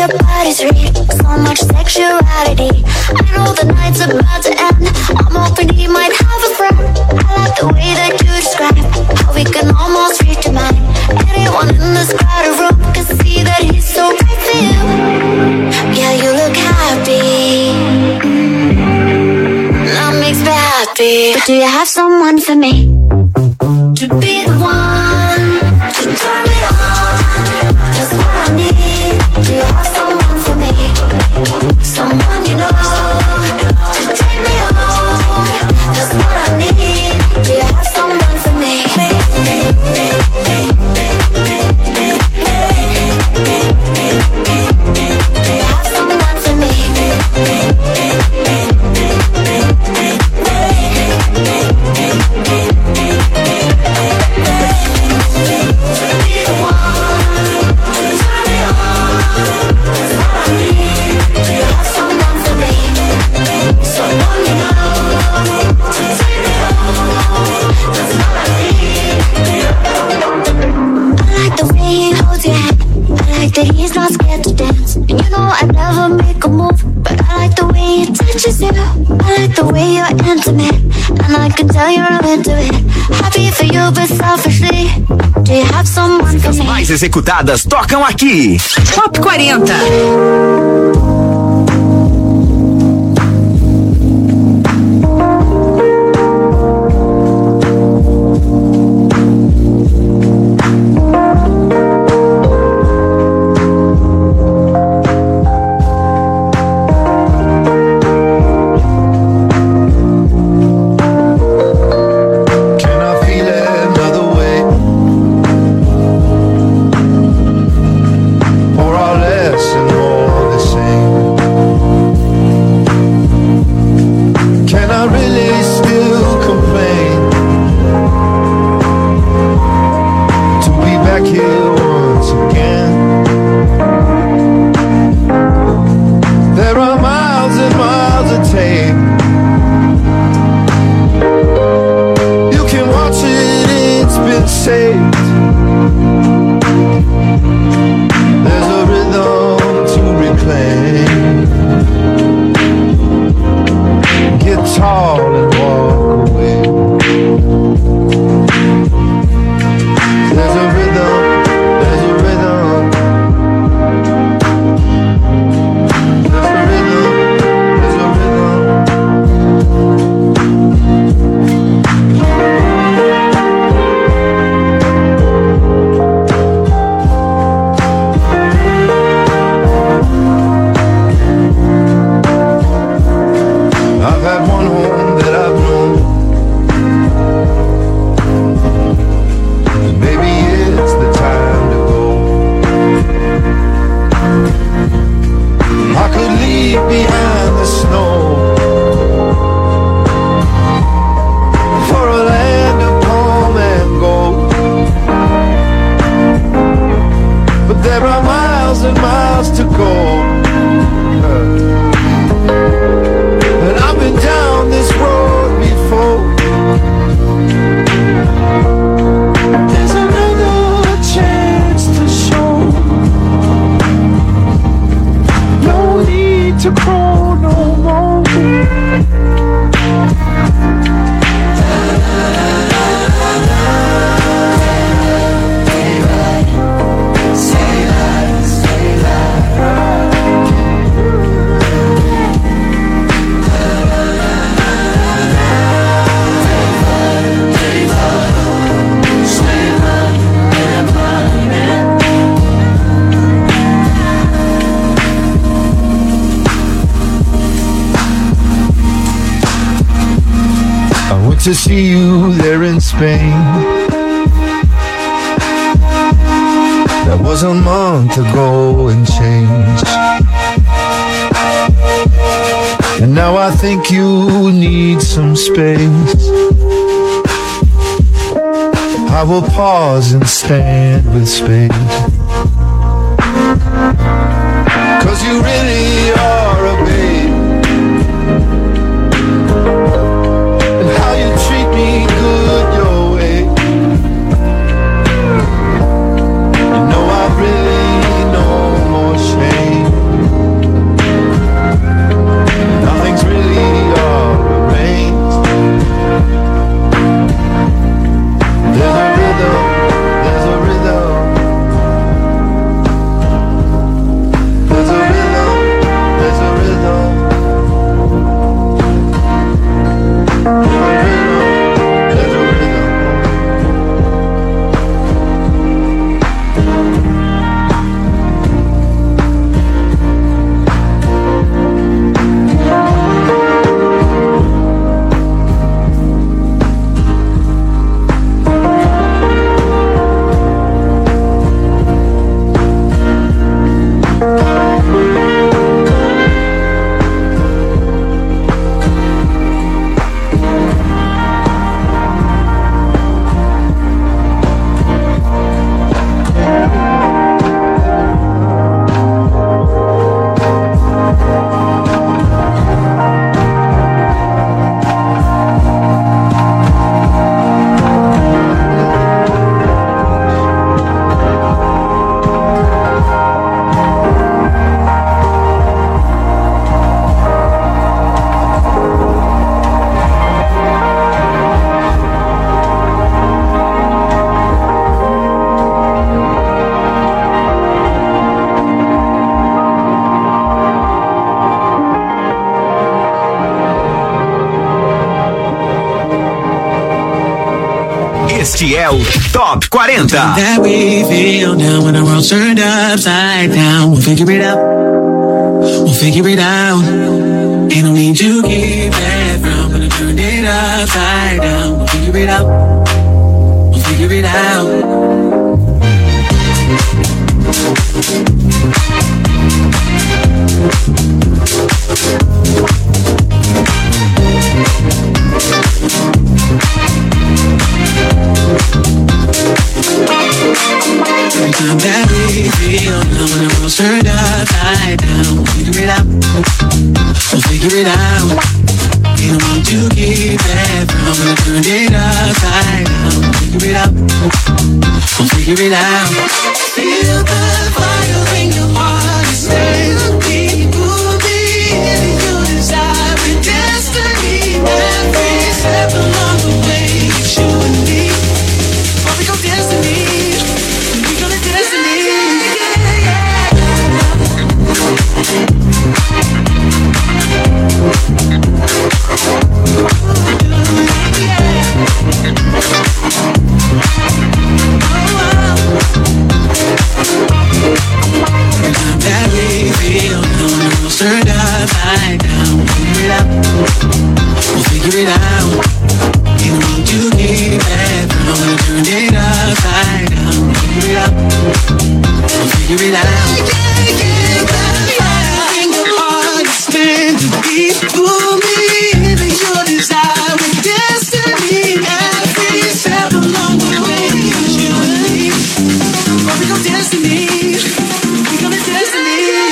your body's read, so much sexuality. I know the night's about to end, I'm hoping he might have a friend. I like the way that you describe how we can almost reach a mind. Anyone in this crowded room can see that he's so right for you. Yeah, you look happy, that makes me happy. But do you have someone for me? To be the one to turn me on, that's what I need. Do you have someone for me? Someone you know to take me home, that's what I need. Do you have someone for me? That he's not scared to dance. And you know I never make a move, but I like the way he touches you. I like the way you're intimate, and I can tell you're into it. Happy for you, but selfishly, do you have someone for me? As mais executadas tocam aqui. Top 40. To see you there in Spain. That was a month ago and changed. And now I think you need some space. I will pause and stand with space. 'Cause you really are a babe. Good your way. You know I really know more shame. Este é o Top 40. That we feel now when the world's turned upside down. We'll figure it out. We'll figure it out. Ain't no need to keep it from when I turn it upside down. We'll figure it out. We'll figure it out. Every time that we feel now when the world's turned upside down, we'll figure it out. We'll figure it out. You don't want to keep it from when I turned it upside down. We'll figure it out. We'll figure it out. Feel the fire in your heart. Stay the beat. Move me into your desire and destiny. Every step along the way, it's you and me. What we gon' destiny. Turned upside down, we'll figure it out. We'll figure it out. You don't want to keep it from when I turned it upside down. We'll figure it out. We'll figure it out. Yeah, the fire in your heart is meant to be. Pull me into your desire with destiny. Every step along the way, it's you and me. What we gon' destiny? We gonna destiny.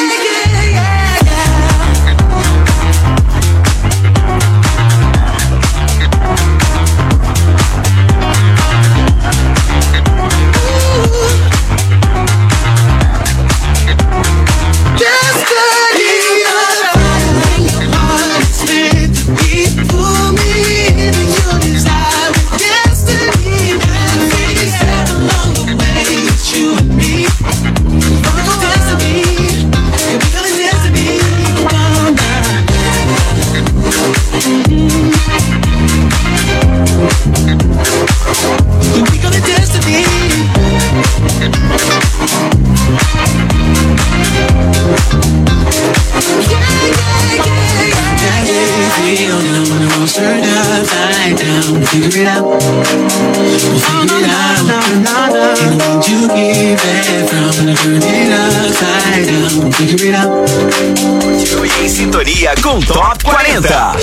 Turned upside down, we'll figure it out. We'll figure it out. Can't let you keep it from when I turn it upside down. We'll figure it out. Continue em sintonia com Top 40.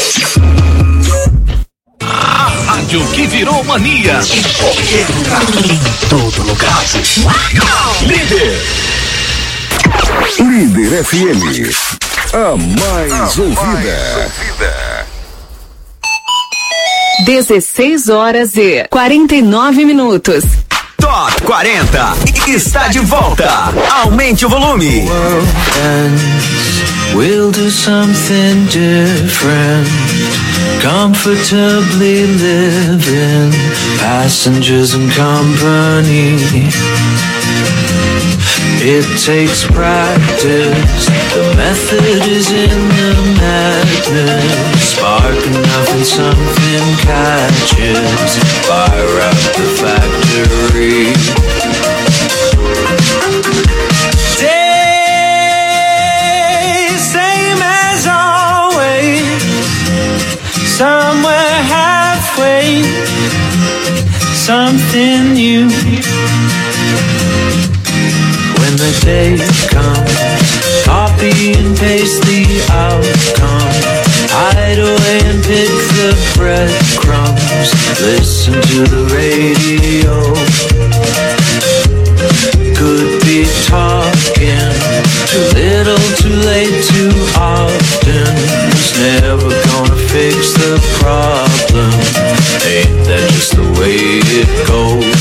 A rádio que virou mania. Em qualquer lugar. Em todo lugar. Líder. Líder FM. A mais ouvida. 16h49. Top 40 está de volta. Aumente o volume. We'll do something different. Comfortably living, passengers and company. It takes practice. The method is in the madness. Spark enough and something catches fire out the factory. Days same as always. Somewhere halfway. Something new. When the day comes, copy and paste the outcome. Hide away and pick the breadcrumbs. Listen to the radio. Could be talking. Too little, too late, too often. It's never gonna fix the problem. Ain't that just the way it goes?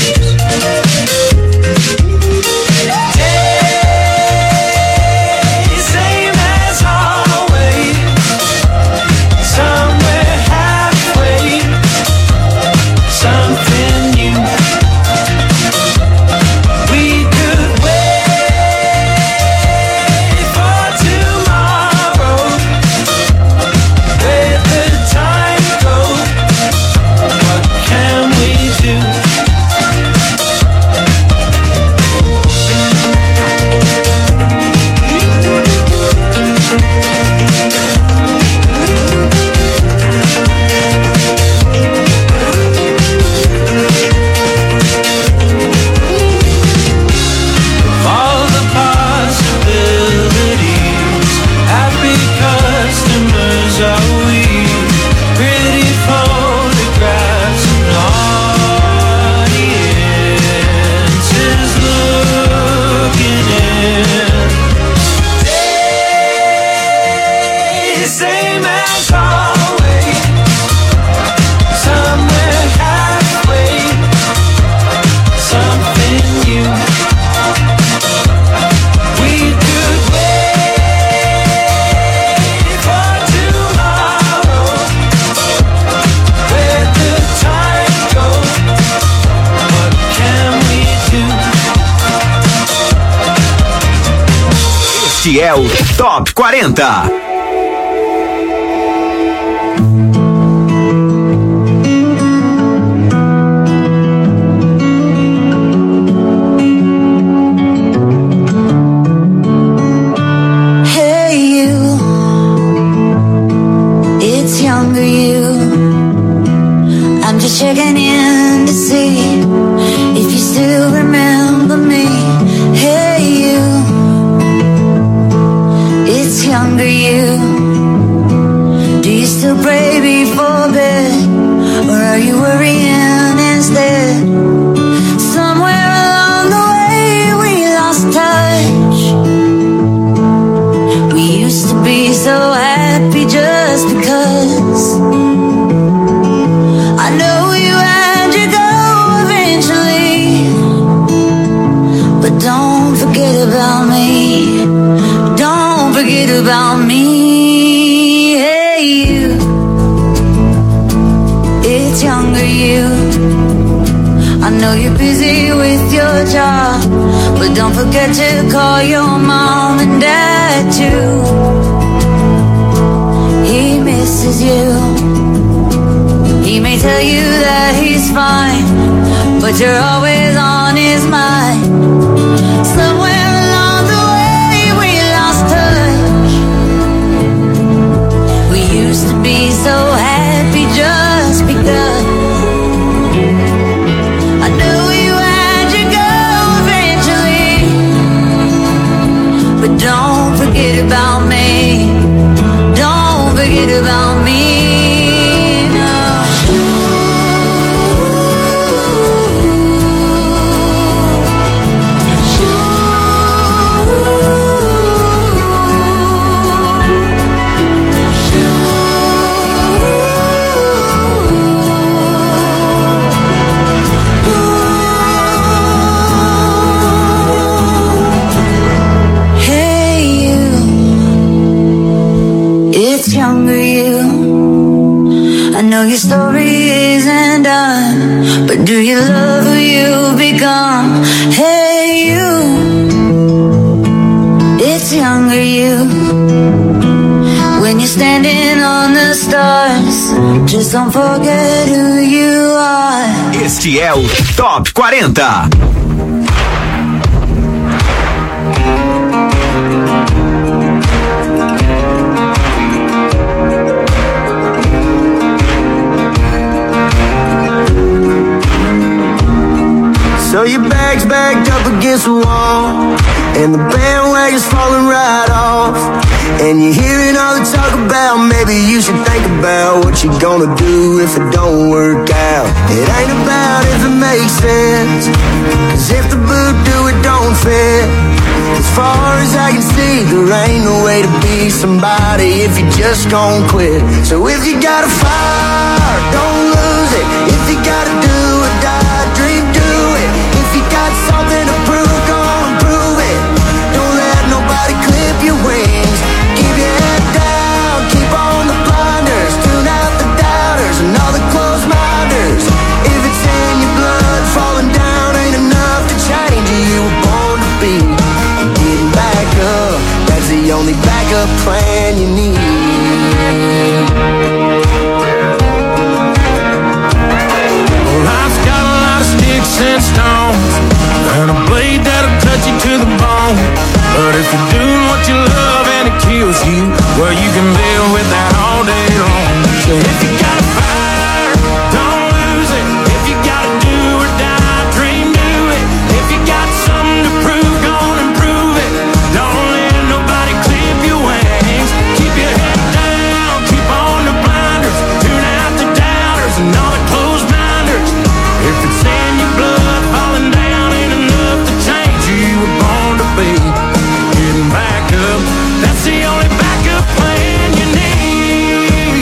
Este é o Top 40. Checking in to see if you still remember me. Hey you, it's younger you. Do you still pray before bed, or are you worrying instead? Somewhere along the way we lost touch. We used to be so happy just because. I know you had to go eventually, but don't forget about me. Don't forget about me. Hey you, it's younger you. I know you're busy with your job, but don't forget to call your mom and dad too. He misses you. He may tell you that he's fine, but you're always on his mind. Somewhere along the way we lost touch. We used to be so happy just because. I know you had to go eventually, but don't forget about me. Don't forget about me. Your story isn't done, but do you love who you've become? Hey you, it's younger you. When you're standing on the stars, just don't forget who you are. Este é o Top 40. So your bag's backed up against the wall, and the bandwagon's falling right off. And you're hearing all the talk about maybe you should think about what you're gonna do if it don't work out. It ain't about if it makes sense, cause if the boot do, it don't fit. As far as I can see, there ain't no way to be somebody if you just gon' quit. So if you got a fire, don't lose it. If you gotta do or die, dream, do it. If you got something to prove, go and prove it. Don't let nobody clip your wings. Keep your head down, keep on the blinders. Tune out the doubters and all the closed minders. If it's in your blood, falling down ain't enough to change who you were born to be. Getting back up, that's the only backup plan you need. Well, life's got a lot of sticks and stones, and a blade that'll cut you to the bone. But if you're doing what you love and it kills you, well, you can build with that all day long. So if you got a fire, don't lose it. If you gotta do or die, dream, do it. If you got something to prove, go and prove it. Don't let nobody clip your wings. Keep your head down, keep on the blinders. Tune out the doubters and all the closed minders. If it's in your blood, falling down ain't enough to change who you were born to be. Getting back up, that's the only backup plan you need.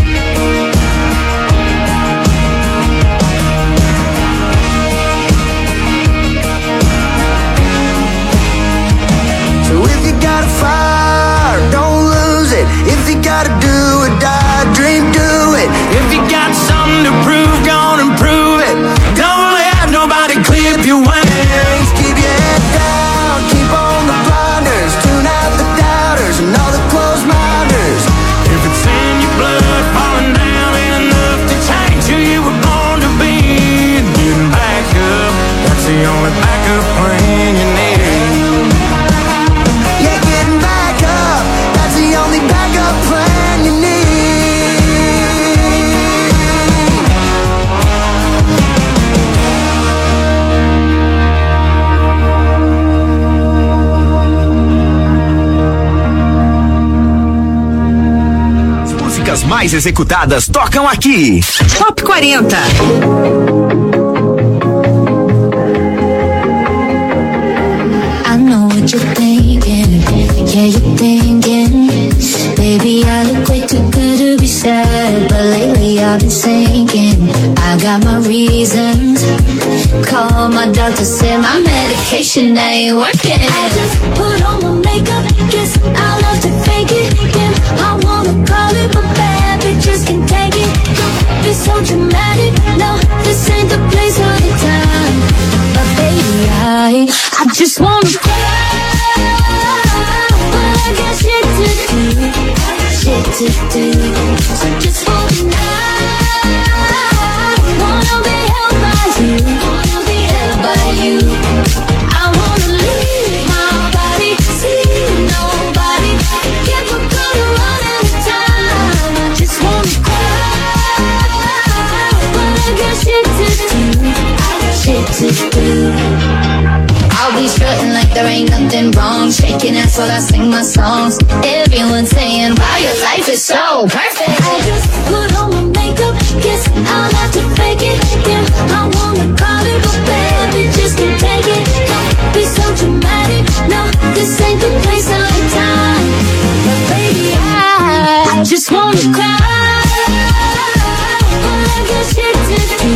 So if you got a fire, don't lose it. If you gotta do or die, dream, do it. If you got something to prove, go on and prove it. Don't let nobody clip your wings. Keep your head down, keep on the blinders. Tune out the músicas mais executadas tocam aqui. Top 40. I know what you're thinking, yeah, you're thinking, baby, I look way too good to be sad, but lately I've been sinking, I got my reasons, call my doctor, said my medication ain't working. I just put on my makeup, guess I'll have to fake it, yeah, I wanna call it, but bad bitches can take it, don't be so dramatic, no, this ain't the place or the time, but baby, I just wanna cry, but I got shit to do, so just for the night, wanna be held by you, I wanna leave my body, see nobody, get my good run out of time, I just wanna cry, but I got shit to do, I'll be strutting like there ain't nothing wrong, shaking ass while I sing my songs, everyone saying, wow, your life is so perfect. I just put on my makeup, guess I'll have to fake it, yeah, I wanna call it, but bad bitches can take it, don't be so dramatic, no, this ain't the place or the time, but baby, I just wanna cry, but I got shit to do,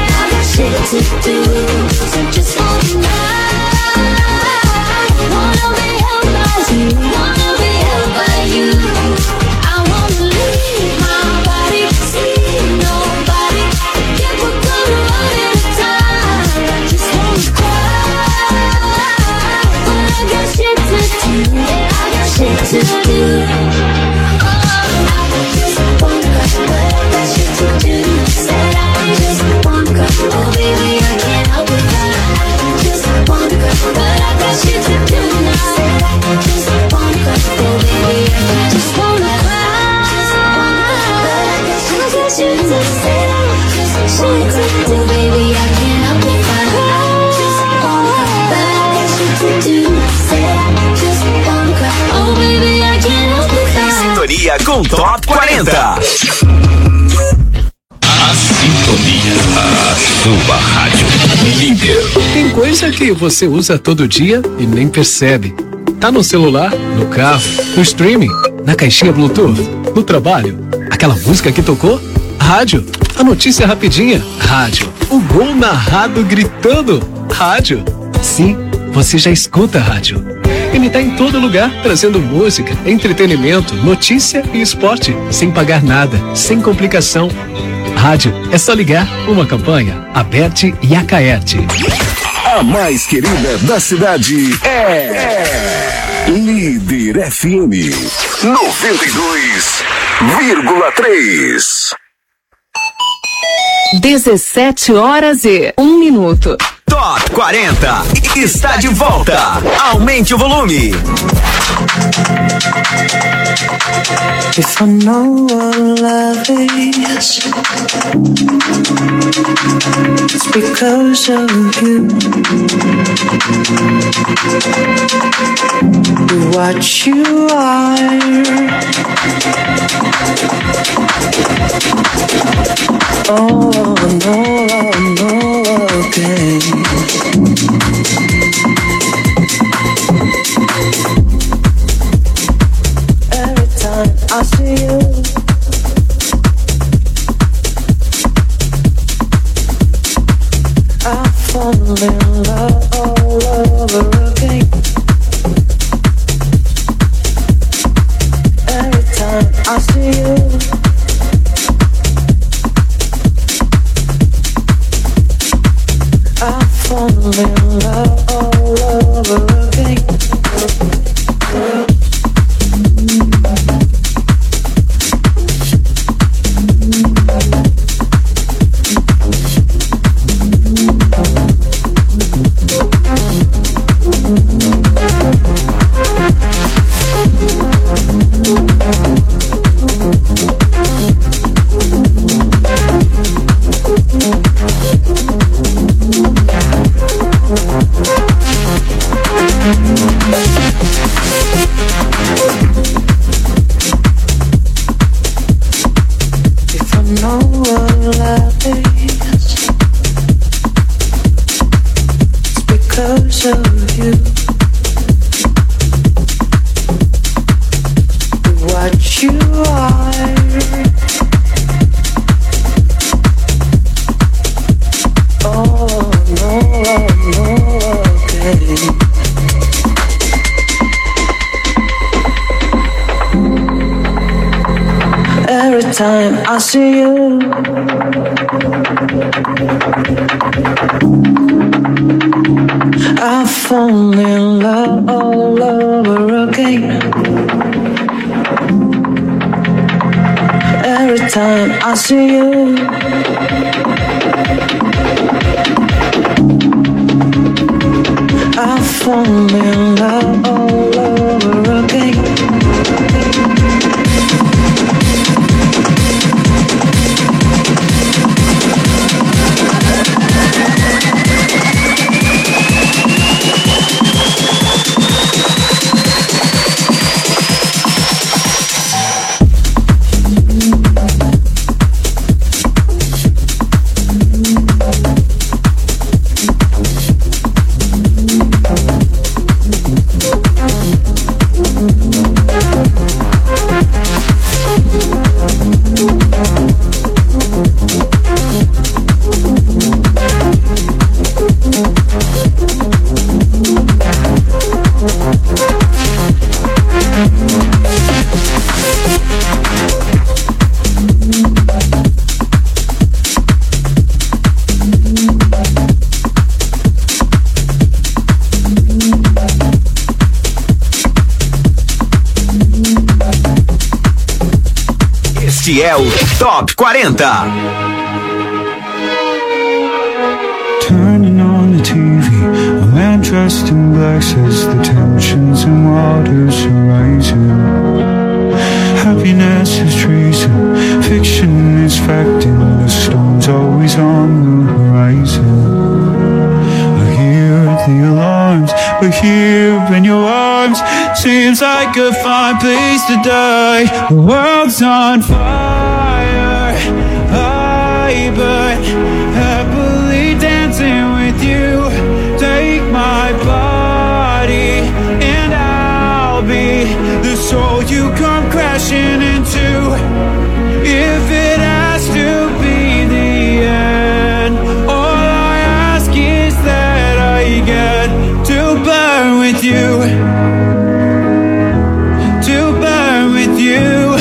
so just for the night, wanna be held by you, I wanna leave my body, see nobody, get what good run at a time, I just wanna cry, but I got shit to do, oh, I just wanna cry, but I got shit to do, said I just wanna cry, oh baby, I can't help it, I just wanna cry, but I got shit to do, said I just wanna cry, oh baby, I just wanna cry, but I got shit to do, said I just wanna cry, oh baby, I can't help it, I just wanna cry, but I got shit to do, said I just wanna cry, oh baby, I can't help it, Sintonia com Top 40. A Sintonia, a sua rádio líder. Tem coisa que você usa todo dia e nem percebe. Tá no celular, no carro, no streaming, na caixinha Bluetooth, no trabalho. Aquela música que tocou? Rádio. A notícia rapidinha? Rádio. O gol narrado gritando? Rádio. Sim, você já escuta rádio. Ele tá em todo lugar, trazendo música, entretenimento, notícia e esporte, sem pagar nada, sem complicação. Rádio, é só ligar. Uma campanha, Aberte e Acaerte. A mais querida da cidade é Líder FM 92,3. 17h01. Top 40 está de volta. Aumente o volume. If I know what love is, it's because of you. What you are, oh no, okay. Every time I see you, I fall in love all over again. Every time I see you, I fall in love all you are. Oh, no, okay. Every time I see you, I fall in love all over again. Every time I see you, I fall in love all over again. Este é o Top 40. Turning on the TV, a man dressed in black says the tensions and waters are rising. Happiness is treason, fiction is fact, and the storm's always on the horizon. I hear the alarms, but here in your arms seems like a fine place to die. The world's on fire, I burn, happily dancing with you. Take my body and I'll be the soul you come crashing into. If it has to be the end, all I ask is that I get to burn with you. To burn with you.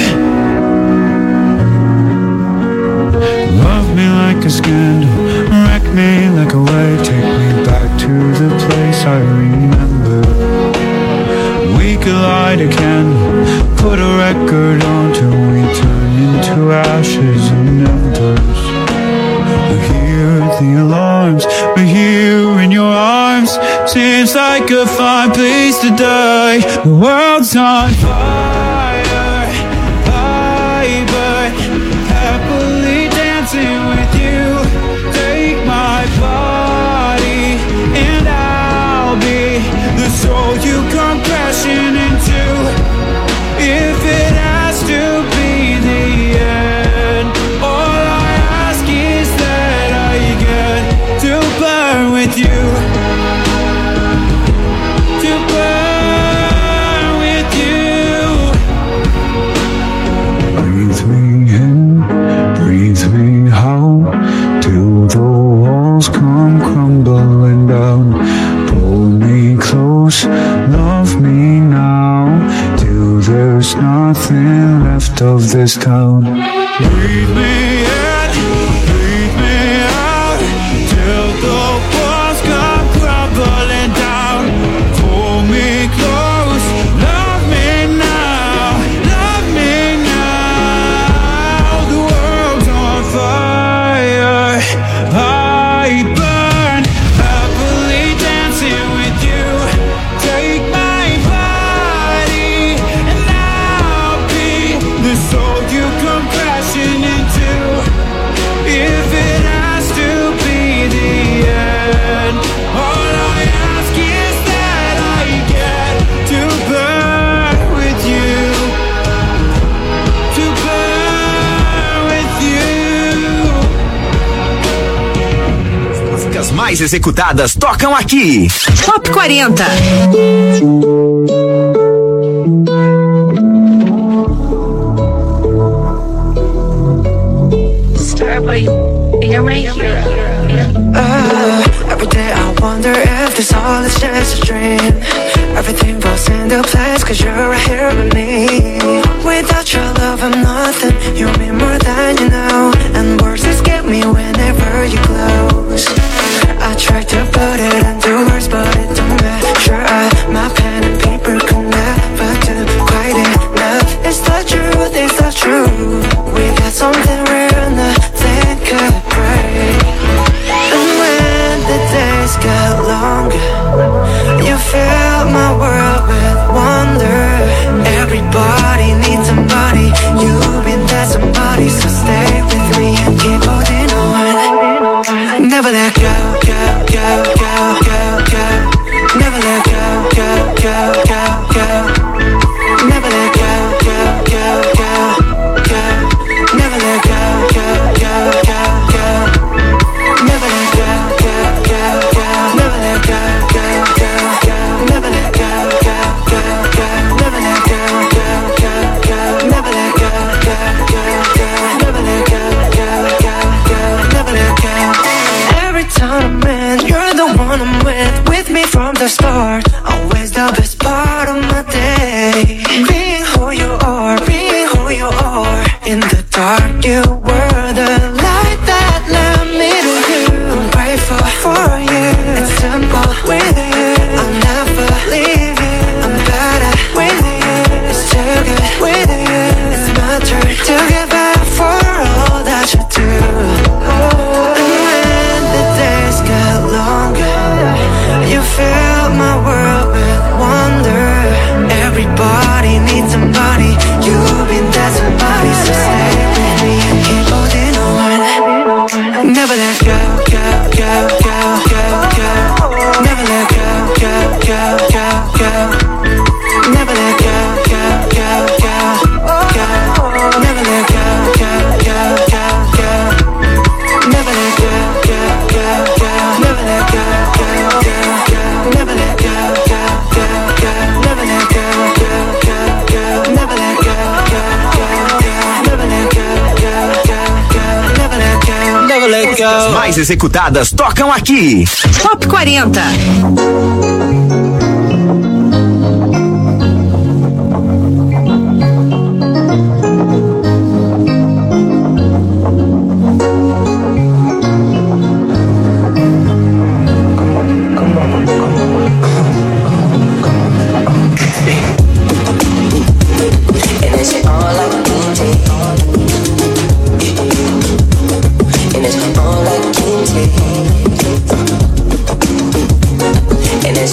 Love me like a scandal, wreck me like a wave, take me back to the place I remember. We could light a candle, put a record on till we turn into ashes and embers. I hear the alarms, but here in your arms seems like a fine place to die. The world's on fire, I burn, happily dancing with you. Take my body and I'll be the soul you come crashing into. If it has to be the end, all I ask is that I get to burn with you. To burn with you. Breathe me in, breathe me out, till the walls come crumbling down. Pull me close, love me now, till there's nothing left of this town. Breathe me in, breathe me out, till the walls come crumbling down. Pull me close, love me now, love me now. The world's on fire, I burn, happily dancing with you. Take my body and I'll be the soul you come crashing into. If it has to be the end, all I ask is that I get to burn with you. To burn with you. As músicas mais executadas tocam aqui. Top 40. Every day I wonder if this all is just a dream. Everything falls into place cause you're right here with me. Without your love I'm nothing. You mean more than you know. And words escape me whenever you close. I tried to put it into words but it don't matter. My pen and paper could never do quite enough. It's the truth, it's the truth. We got something real, nothing could break. And when the days get longer, you fill my world with wonder. Everybody needs somebody. You've been that somebody, so stay with me and keep holding on. Never let go, go, go, go, go, go. Never let go, go, go, go, go. Never let go, go, go, go, go. Never let go, go, go, go, go. Never let go, go, go, go. Never let go, go, go, go. Never let go, go, go, go. Never let go, go, go, go. Never let go, go, go, go. Never let go, go, go, go. Never let go. Every time I'm in, you're the one I'm with me from the start. Always the best part of my day. Being who you are, being who you are. In the dark, you were the light that led me to you. I'm grateful for you. It's simple with you. I'll never leave you. I'm better with you. It's too good with you. It's my turn to give back for all that you do. And when the days get longer, you fill my world with wonder. Everybody needs somebody. You've been that somebody, so stay with me and keep holding on. Never let go, go, go, go, go, go. Never let go, go, go, go, go. Never let go, go, go, go, go. Never let go, go, go, go, go. Never let go, go, go, go. Never let go, go, go, go. Never let go, go, go, go. Never let go, go, go, go. Never let go, go, go, go. Never let go, go, go, go. Never let go, never let go. As mais executadas tocam aqui. Top 40. And it's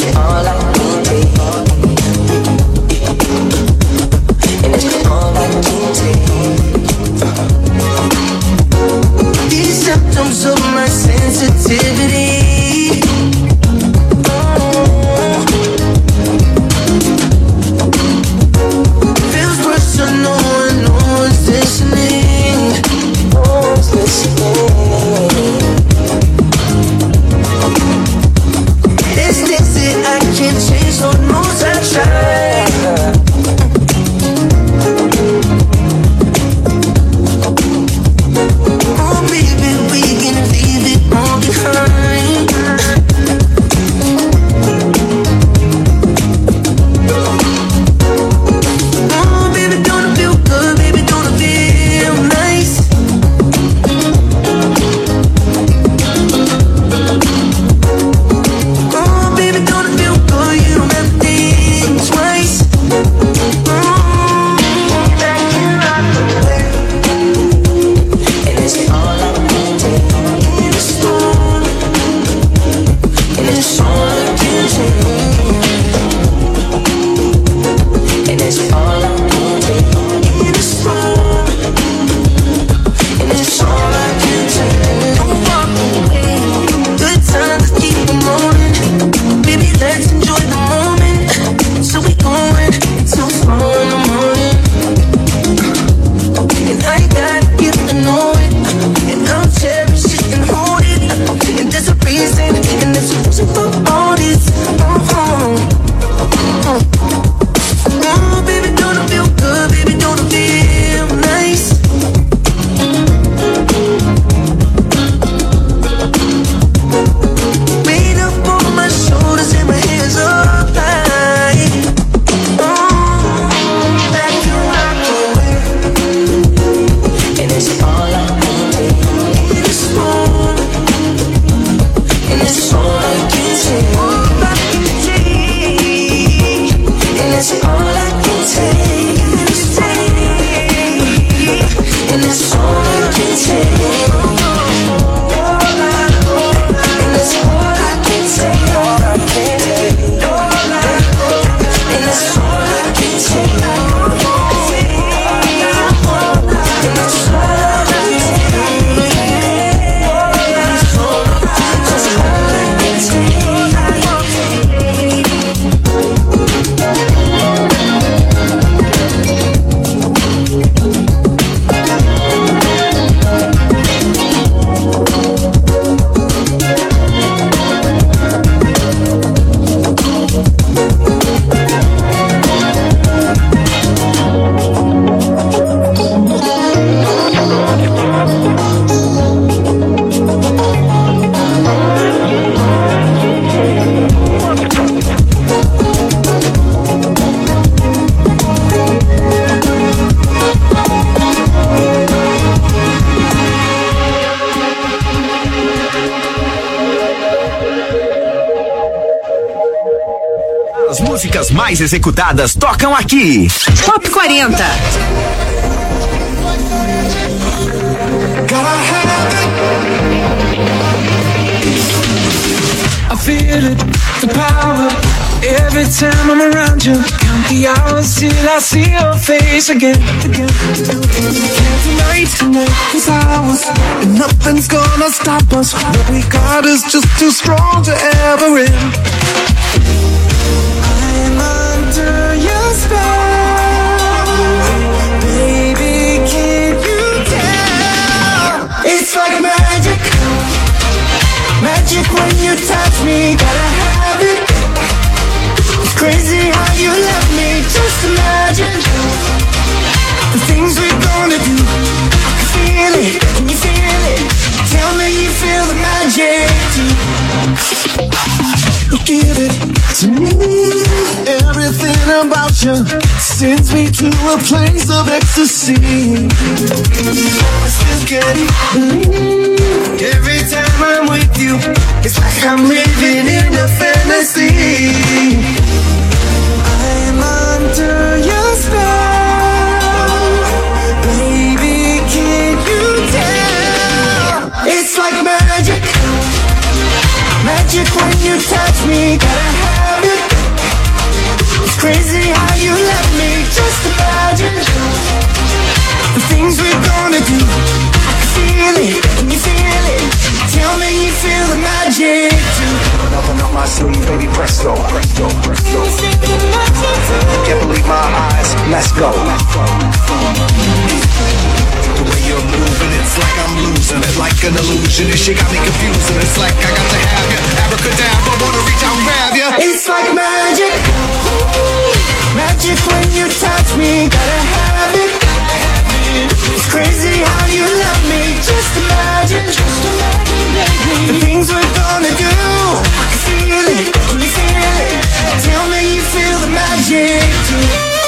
músicas mais executadas tocam aqui. Top 40. I feel it, the power. Every time I'm around you, count the hours till I see your face again. Tonight is ours, and nothing's gonna stop us. What we got is just too strong to ever end. I'm under your spell, baby, can't you tell? It's like magic, magic when you touch me, gotta have it. It's crazy how you love me, just imagine the things we're gonna do. I can feel it, can you feel it? Tell me you feel the magic too. You give it to me, everything about you sends me to a place of ecstasy. I still can't believe every time I'm with you, it's like I'm living in a fantasy. I'm under your spell, baby, can't you tell? It's like magic, magic when you touch me, gotta have it. It's crazy how you love me, just imagine the things we're gonna do. I can feel it, can you feel it? Tell me you feel the magic too. Open up my sleeve, baby, presto, presto, presto. Can't believe my eyes, let's go. The way you're moving, it's like I'm losing it, like an illusion. This shit got me confusing. It's like I got to have you, abracadabra, wanna reach out and grab you. It's like magic, magic when you touch me, gotta have it. It's crazy how you love me, just imagine baby, the things we're gonna do. I can feel it, can you feel it? Tell me you feel the magic too.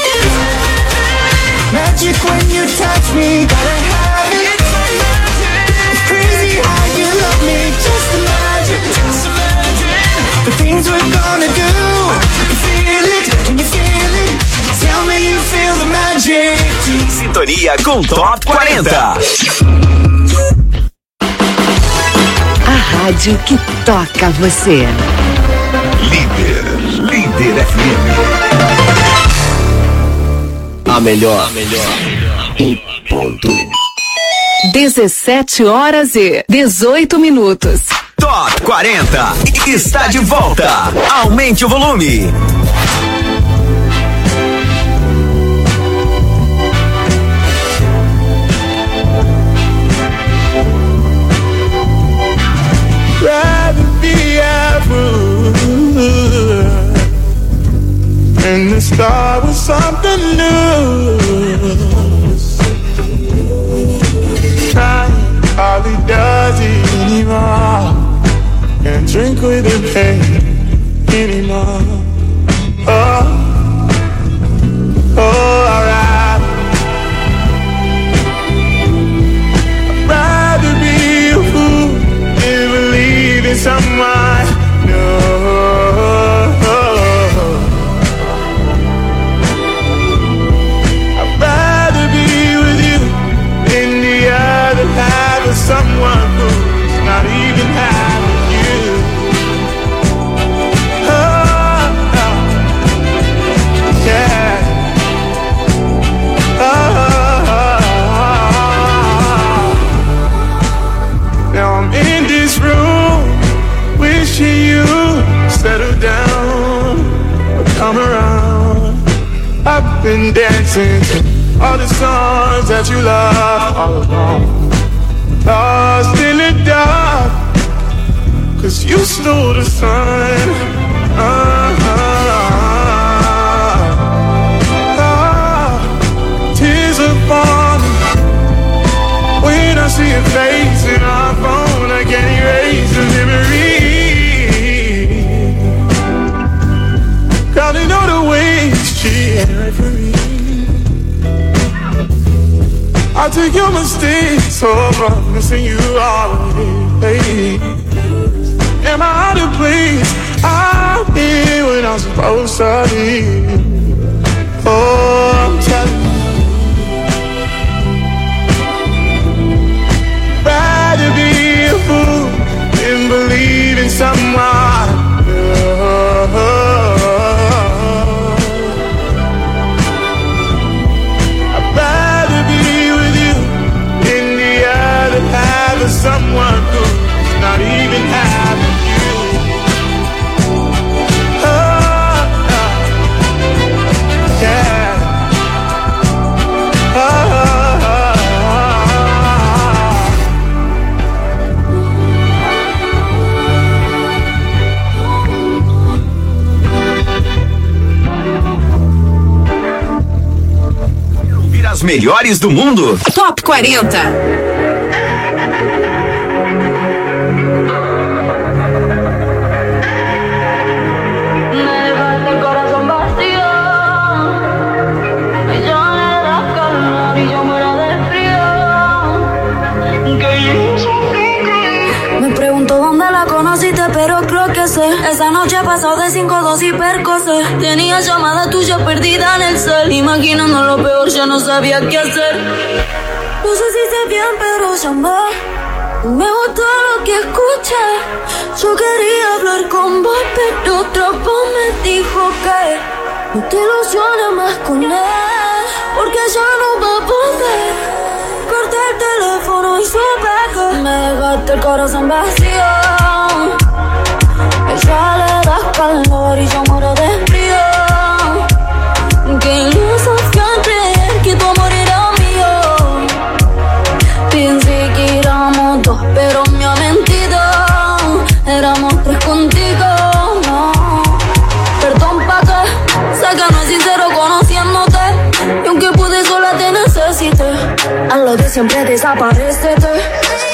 Magic when you touch me, gotta have it. It's crazy how you love me, just imagine the things we're gonna do. I can feel it, can you feel it? Tell me you feel the magic too. Sintonia com Top 40. A rádio que toca você. Líder FM. A melhor. Em ponto. 17h18. Top 40 está de volta. Aumente o volume. Rather be apple and the start with something new. Time hardly does it anymore. Can't drink with the pain anymore. Oh, alright. I'd rather be a fool than believe in someone new. I'd rather be with you than the other half of someone who's not even half of you. Yeah. Now I'm in this room, wishing you settle down or come around. I've been dancing to all the songs that you love all along. Lost in the dark, 'cause you stole the sun. Tears upon me when I see your face in our phone. I can't erase the memory. Counting all the ways she had for me. I took your mistakes, so I'm missing you always. Am I out of place? I'm here when I'm supposed to be. Oh, I'm telling you, rather be a fool than believe in someone. I'd rather be with you than the other half of someone who's not even half of you. Yeah. As melhores do mundo. Top 40. Pero creo que sé. Esa noche pasó de 5-2 y percocé. Tenía llamada tuya perdida en el cel. Imaginando lo peor, ya no sabía qué hacer. No sé si sé bien, pero llamé. Me gustó lo que escuché. Yo quería hablar con vos, pero otro voz me dijo que no te ilusiones más con él, porque ya no va a poder. Corté el teléfono y supe que me dejaste el corazón vacío. Ella le das calor y yo muero de frío. Que iluso fui a creer que tu amor era mío. Pensé que éramos dos, pero me ha mentido. Éramos tres contigo, no. Perdón pa' que sé que no es sincero conociéndote. Y aunque pude sola te necesité. A lo de siempre desaparecete.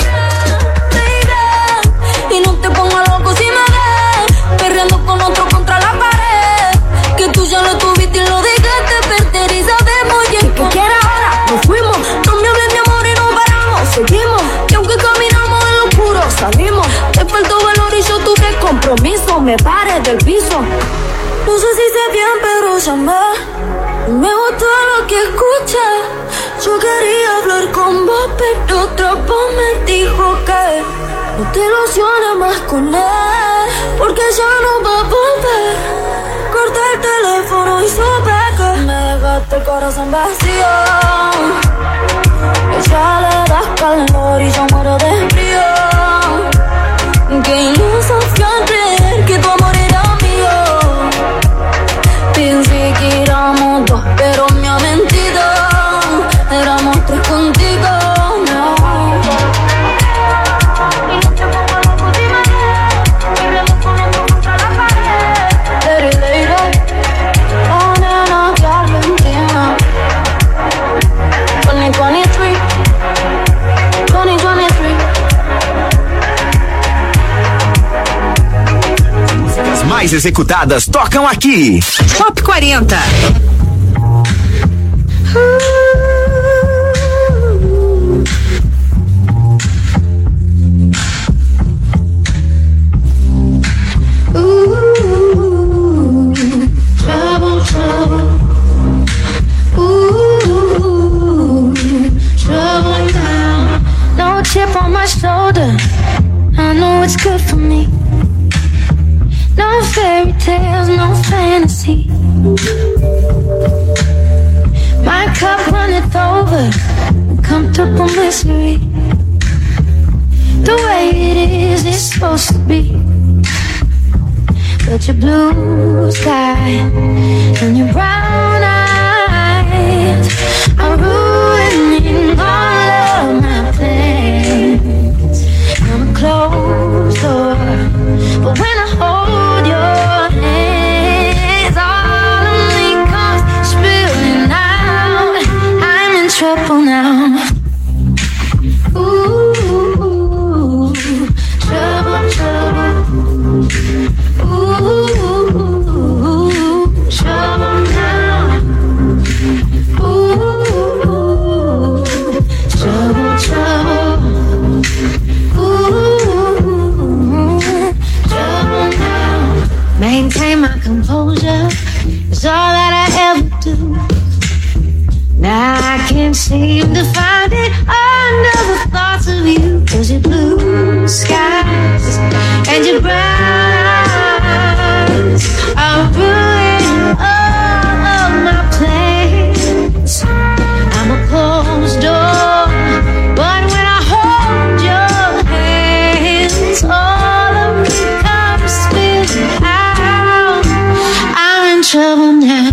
Y no te pongas loco si me ves perreando con otro contra la pared. Que tú ya lo tuviste y lo dejaste perder. Y sabemos ya que quiera ahora. Nos fuimos, no me hables de amor y no paramos. Seguimos, y aunque caminamos en lo oscuro salimos. Te faltó valor y yo tuve compromiso. Me paré del piso. No sé si sé bien, pero llamé. Me gustó lo que escuché. Yo quería hablar con vos, pero otra voz me dijo que no te ilusiones más con él, porque ya no va a volver. Corté el teléfono y supe que me dejaste el corazón vacío. Ella le das calor y yo muero de frío. Que iluso fui a creer que tu amor era mío. Pensé que éramos dos, pero me ha mentido. Éramos tres contigo, no. As mais executadas tocam aqui. Top 40. Chip on my shoulder, I know it's good for me. No fairy tales, no fantasy. My cup runneth over, comfortable misery. The way it is, it's supposed to be. But your blue sky and your brown eyes are ruining all of my plans. I'm a closed door, but when I hold your hands, all of me comes spilling out. I'm in trouble now. Ooh, trouble, trouble. Ooh, trouble now. Ooh, trouble, trouble. Ooh, I can't seem to find it under the thoughts of you. 'Cause your blue skies and your brown eyes are ruining all of my plans. I'm a closed door, but when I hold your hands, all of me comes spilling out. I'm in trouble now.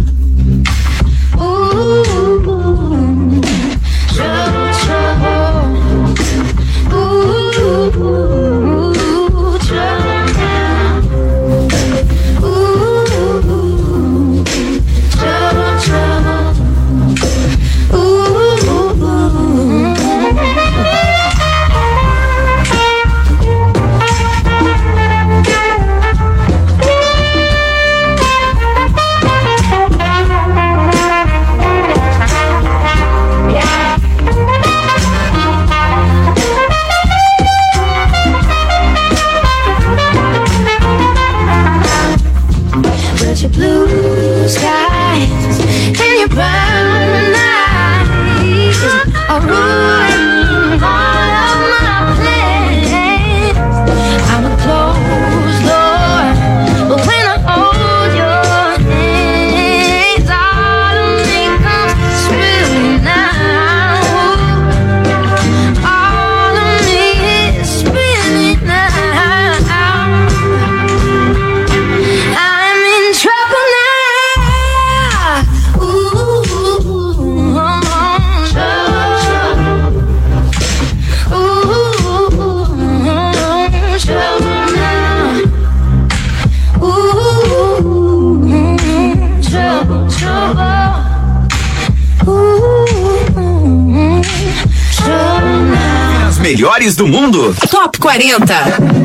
Melhores do mundo. Top 40.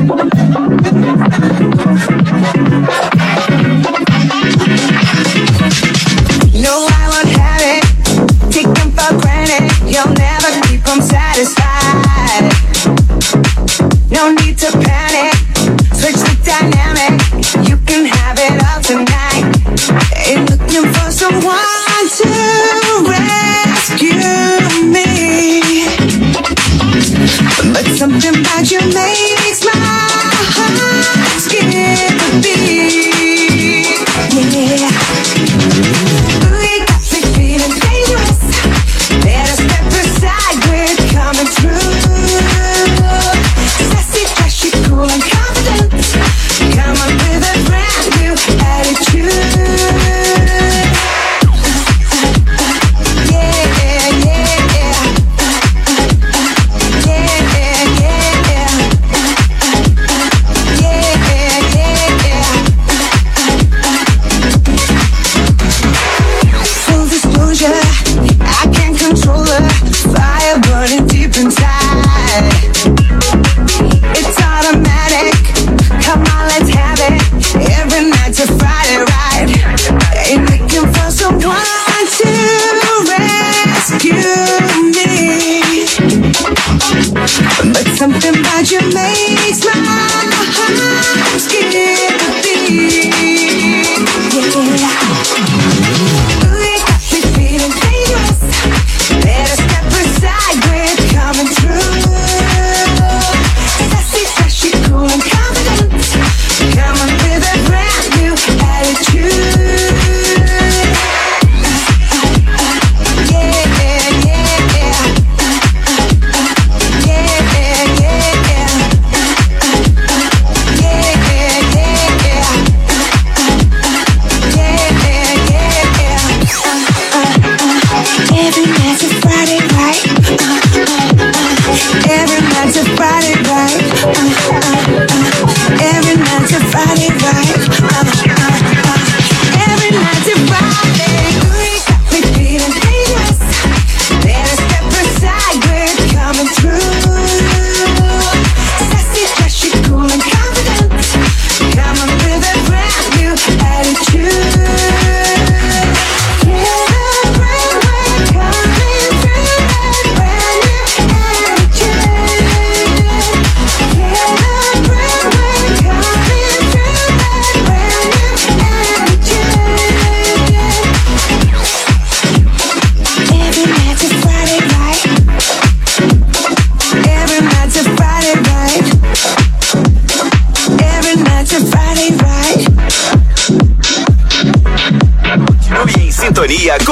No, I won't have it. Take them for granted. You'll never keep them satisfied. No need to panic. Switch the dynamic. You can have it all tonight. Ain't looking for someone to rescue me. But something about you makes my heart skip a beat. Yeah. Ooh, you got me feeling dangerous. Better step aside, we're coming through. Sassy, flashy, cool and confident. Come on with a brand new attitude. Something about you makes my heart skip a beat. Yeah. Ooh, you got me feeling dangerous. Better step aside, we're coming through. Sassy, flashy, cool and confident. Come on with a brand new attitude. Yeah.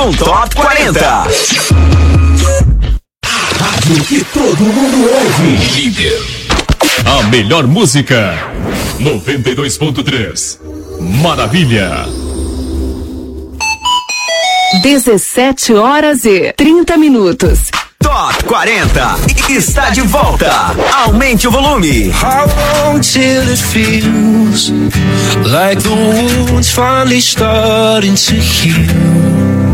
um Top 40. Rádio que todo mundo ouve. Líder. A melhor música. 92.3. Maravilha. 17h30. Top 40 está de volta. Aumente o volume. How long till it feels like the wound's finally starting to heal?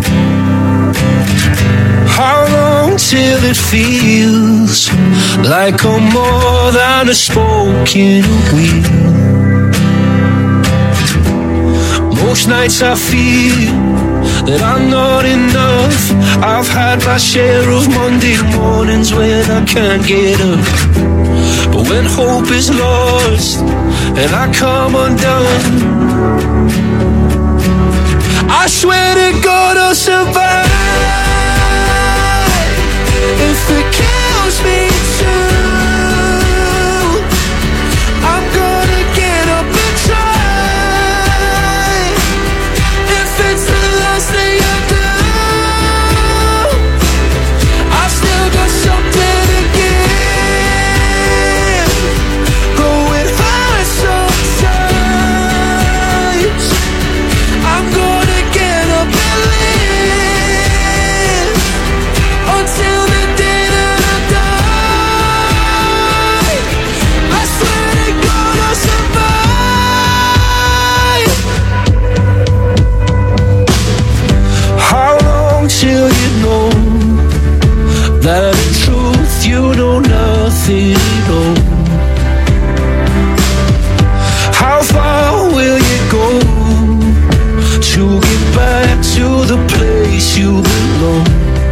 How long till it feels like I'm more than a spoken wheel? Most nights I feel that I'm not enough. I've had my share of Monday mornings when I can't get up. But when hope is lost and I come undone, I swear to God I'll survive. If it kills me too, I'm gonna get up and try. If it's the last thing I do, I've still got something to give. Going high sometimes, I'm gonna get up and live until the day that I die. I swear to God I'll survive. How long till you know that in truth you know nothing at all? How far will you go to get back to the place you belong?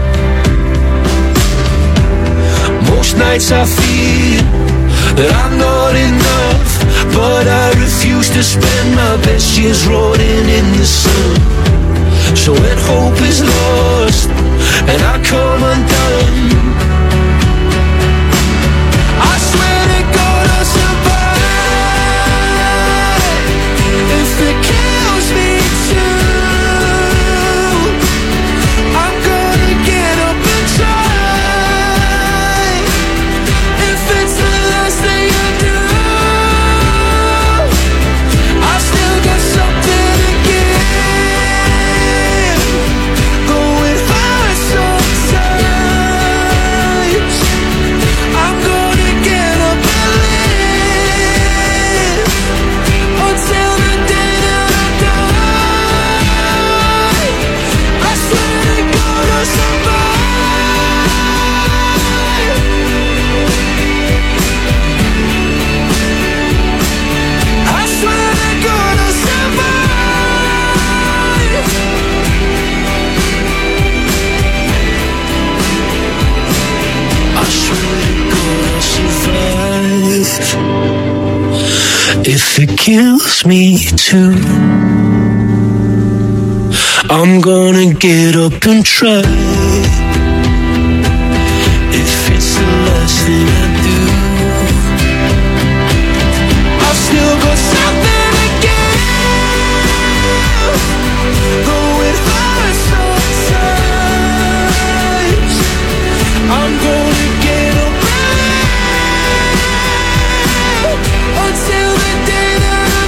Most nights I feel that I'm not enough, but I refuse to spend my best years rotting in the sun. So when hope is lost and I come undone, I swear to God I'll survive. If it kills me too, I'm gonna get up and try. If it's the last thing I do, I've still got something to give. Going high sometimes, I'm gonna get up and live until the day that I die. I swear to God I'll survive. I swear to God I'll survive. I swear to God I'll survive. If it kills me too, I'm gonna get up and try. If it's the last thing I do, I've still got something to give. Going high sometimes, I'm gonna get up and live until the day that I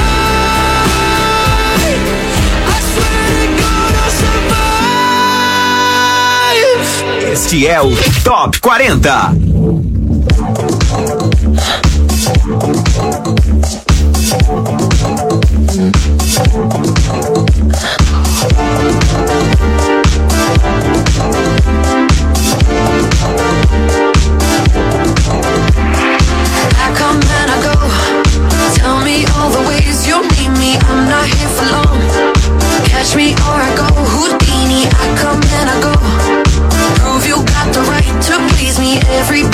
die. I swear to God I'll survive. Este é o Top 40. I come and I go. Tell me all the ways you need me. I'm not here for long. Catch me or I go Houdini. I come and I go. Prove you got the right to please me every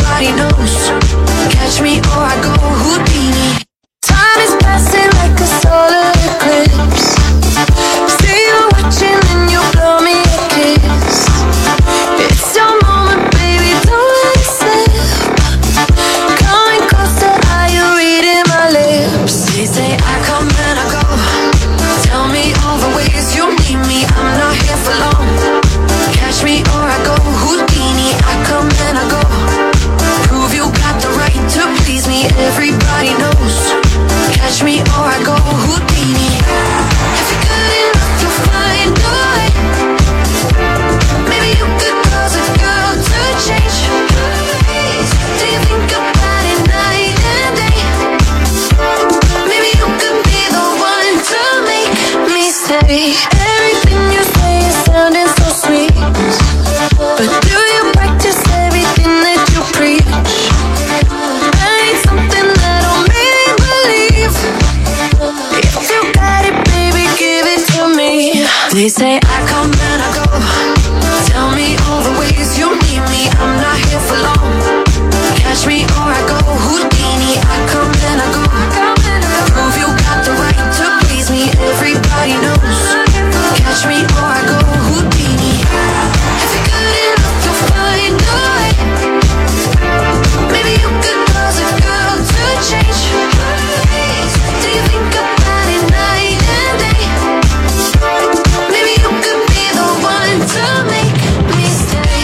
say I come and I go. Tell me all the ways you need me. I'm not here for long. Catch me or I go Houdini. I come and I go. Prove you got the right to please me. Everybody knows. Catch me or I go Houdini. If you're good enough, you'll find a way. Maybe you could cause a girl to change. Do you think about it night and day? Maybe you could be the one to make me stay.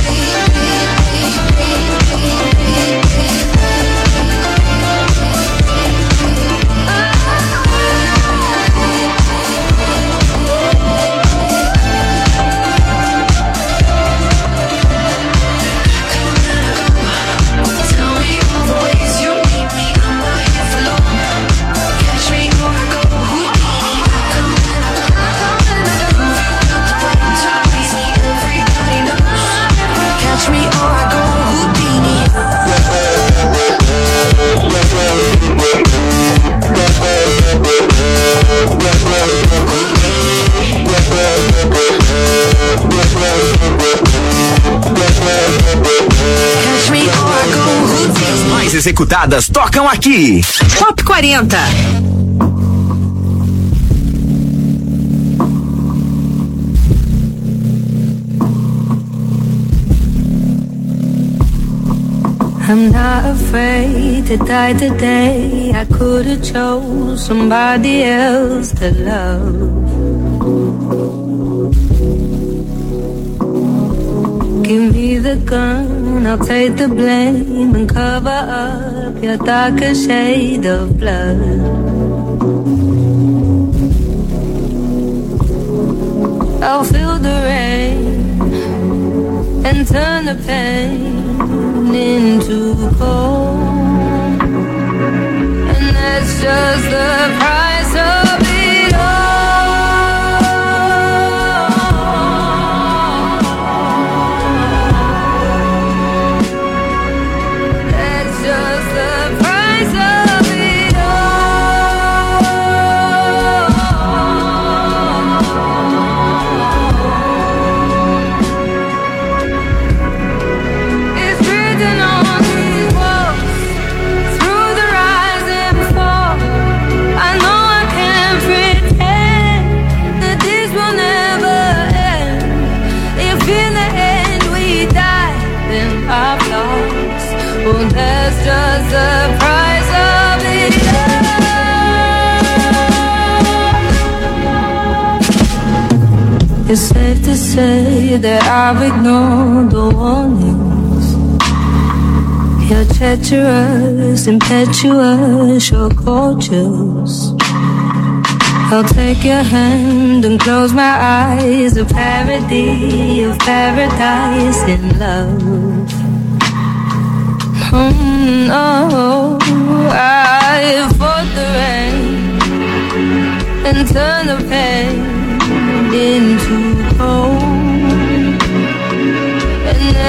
As mais executadas tocam aqui. Top 40. I'm not afraid to die today. I could've chose somebody else to love. Give me the gun, I'll take the blame and cover up your darker shade of blood. I'll feel the rain and turn the pain into cold, and that's just the price of it all. That's just the price of it all. It's written on these walls, through the rise and fall. I know I can't pretend that this will never end. If in the end we die, then I've lost. Well, that's just the price of it all. It's safe to say that I've ignored the warnings. You're treacherous, impetuous, you're gorgeous. I'll take your hand and close my eyes. A parody of paradise in love. Oh, I fought the rain and turned the pain into